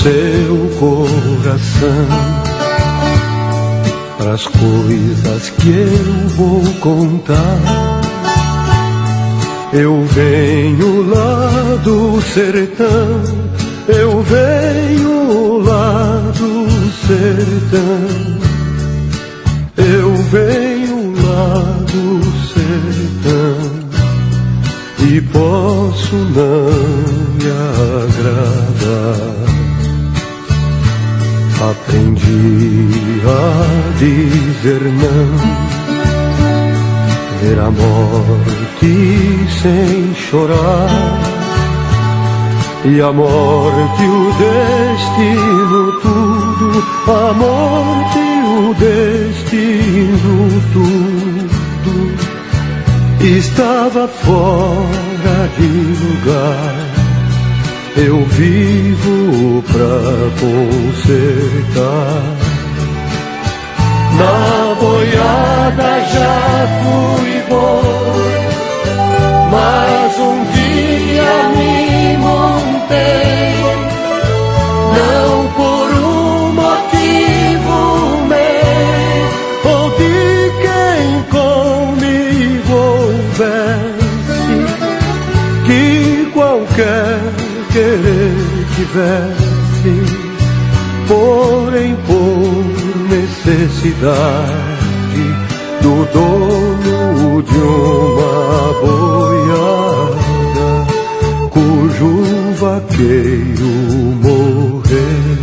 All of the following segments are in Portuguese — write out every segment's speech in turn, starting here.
seu coração, pras coisas que eu vou contar. Eu venho lá do sertão, eu venho lá do sertão, eu venho lá do sertão, e posso não me agradar. Aprendi a dizer não, ver a morte sem chorar, e a morte o destino tudo, a morte o destino tudo, estava fora de lugar. Eu vivo pra consertar. Na boiada já fui boi, mas um dia me montei, não por um motivo meu, ou de quem comigo houvesse, que qualquer querer tivesse, porém por necessidade do dono de uma boiada, cujo vaqueiro morreu.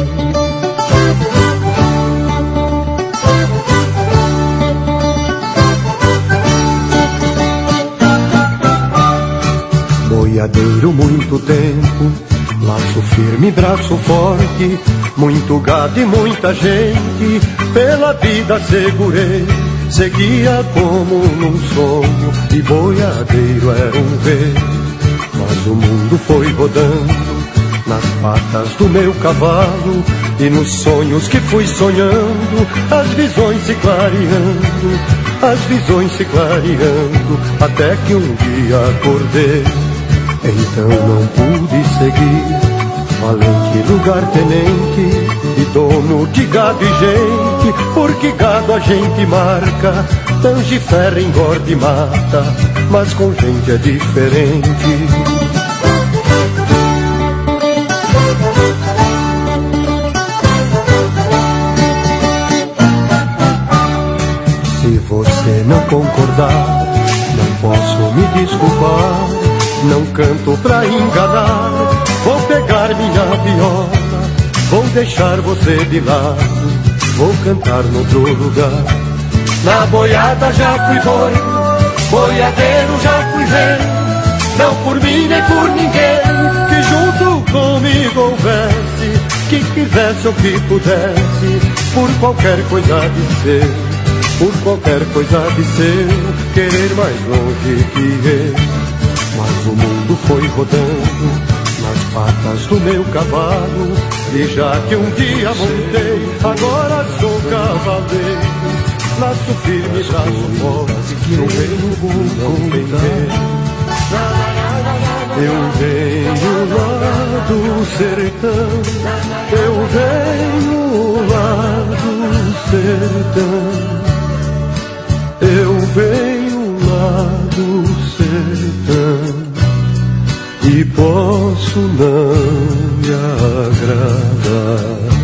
Boiadeiro muito tempo, laço firme, braço forte, muito gado e muita gente, pela vida segurei, seguia como num sonho, e boiadeiro era um rei. Mas o mundo foi rodando nas patas do meu cavalo, e nos sonhos que fui sonhando, as visões se clareando, as visões se clareando, até que um dia acordei. Então não pude seguir, valente lugar-tenente e dono de gado e gente, porque gado a gente marca, tange, ferra, engorda e mata, mas com gente é diferente. Se você não concordar, não posso me desculpar, não canto pra enganar, vou pegar minha viola, vou deixar você de lado, vou cantar noutro lugar. Na boiada já fui boi, boiadeiro já fui rei, não por mim nem por ninguém, que junto comigo houvesse, que quisesse ou que pudesse, por qualquer coisa de ser, por qualquer coisa de ser, querer mais longe que eu. Mas o mundo foi rodando nas patas do meu cavalo, e já que um dia montei, agora sou cavaleiro, laço firme, braço forte, que no reino vou conter. Eu venho lá do sertão, eu venho lá do sertão, eu venho lá do sertão, e posso não me agradar.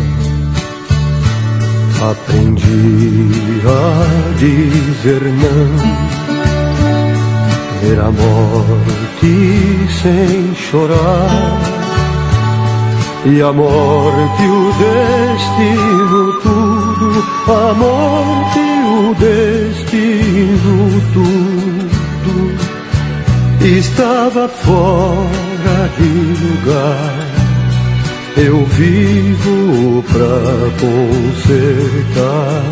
Aprendi a dizer não, ver a morte sem chorar, e a morte o destino tudo, a morte o destino tudo, estava fora de lugar. Eu vivo pra consertar.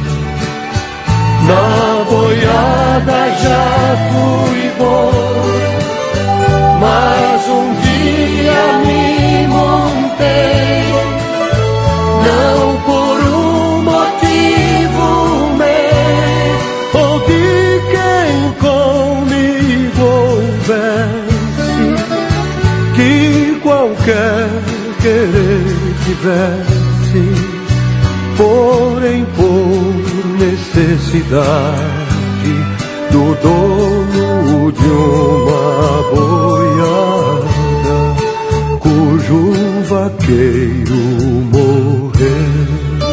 Na boiada já fui boi, mas um dia me montei, não por um motivo meu, ou de quem comigo houvesse, que qualquer querer houvesse, porém por necessidade do dono de uma boiada, cujo vaqueiro morreu.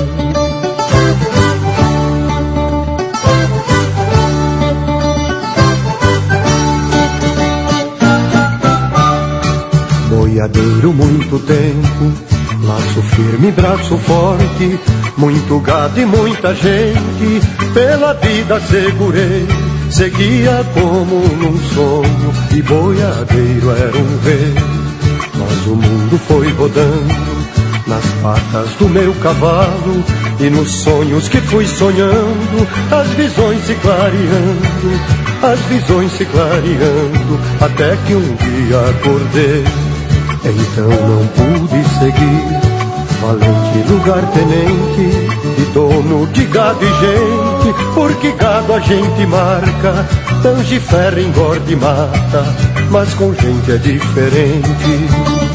Boiadeiro muito tempo, laço firme, braço forte, muito gado e muita gente, pela vida segurei, seguia como num sonho, e boiadeiro era um rei. Mas o mundo foi rodando nas patas do meu cavalo, e nos sonhos que fui sonhando, as visões se clareando, as visões se clareando, até que um dia acordei. Então não pude seguir, valente lugar-tenente e dono de gado e gente, porque gado a gente marca, tange, ferra, engorda e mata, mas com gente é diferente.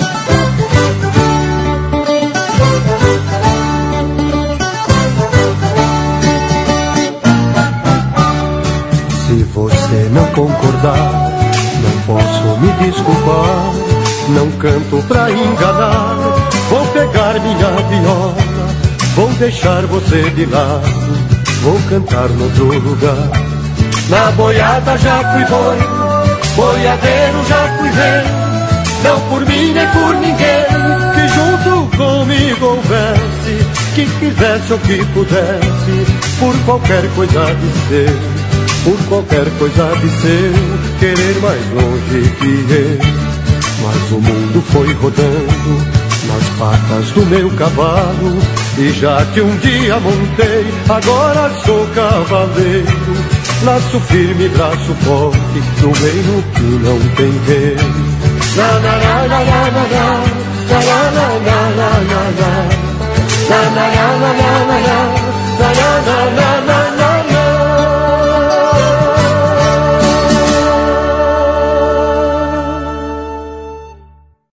Se você não concordar, não posso me desculpar. Não canto pra enganar, vou pegar minha viola, vou deixar você de lado, vou cantar no outro lugar. Na boiada já fui boi, boiadeiro já fui rei, não por mim nem por ninguém, que junto comigo houvesse, que quisesse ou que pudesse, por qualquer coisa de ser, por qualquer coisa de ser, querer mais longe que eu. Mas o mundo foi rodando nas patas do meu cavalo, e já que um dia montei, agora sou cavaleiro. Laço firme, braço forte, no reino que não tem rei. Na na na na na na na na na na na na na na na na na.